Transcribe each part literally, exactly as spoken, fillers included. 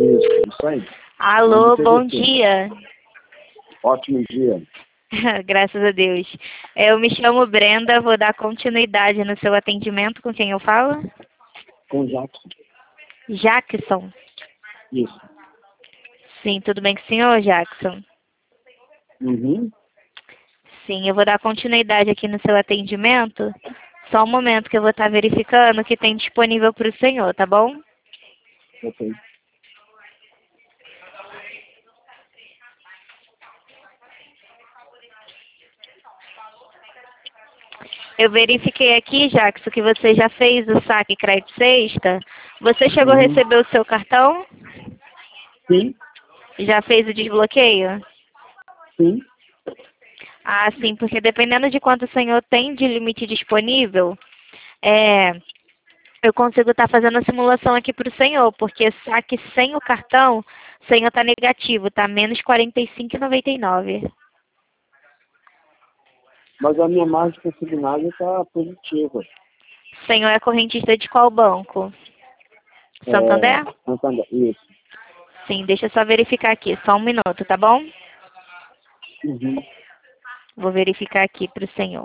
Isso, isso aí. Alô, bom dia. Ótimo dia. Graças a Deus. Eu me chamo Brenda, vou dar continuidade no seu atendimento. Com quem eu falo? Com Jackson. Jackson. Isso. Sim, tudo bem com o senhor, Jackson? Uhum. Sim, eu vou dar continuidade aqui no seu atendimento. Só um momento que eu vou estar verificando o que tem disponível para o senhor, tá bom? Ok. Eu verifiquei aqui, Jackson, que você já fez o saque crédito sexta. Você chegou Uhum. a receber o seu cartão? Sim, Já fez o desbloqueio? sim. Ah, sim, porque dependendo de quanto o senhor tem de limite disponível, é, eu consigo estar fazendo a simulação aqui para o senhor, porque saque sem o cartão, o senhor está negativo, está menos quarenta e cinco reais e noventa e nove centavos. Mas a minha margem consignada está positiva. O senhor é correntista de qual banco? Santander? É, Santander. Isso. Sim, deixa eu só verificar aqui, só um minuto, tá bom? Uhum. Vou verificar aqui para o senhor.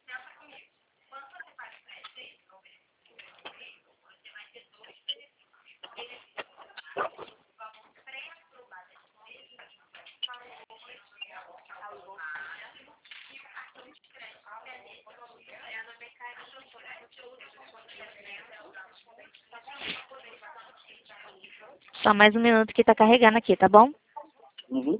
Só mais um minuto que está carregando aqui, tá bom? Uhum.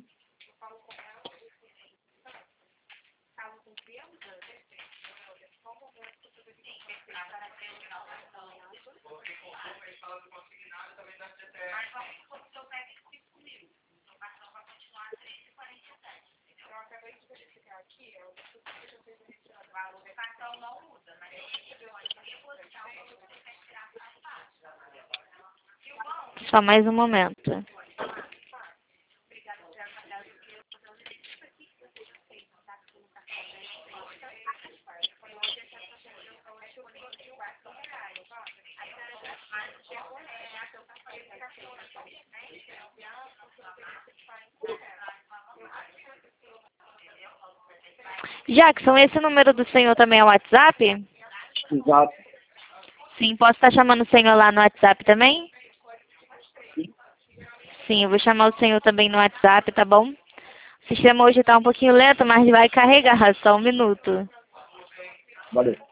Só mais um momento. Jackson, esse número do senhor também é o WhatsApp? Exato. Sim, posso estar chamando o senhor lá no WhatsApp também? Sim, eu vou chamar o senhor também no WhatsApp, tá bom? O sistema hoje está um pouquinho lento, mas vai carregar, só um minuto. Valeu.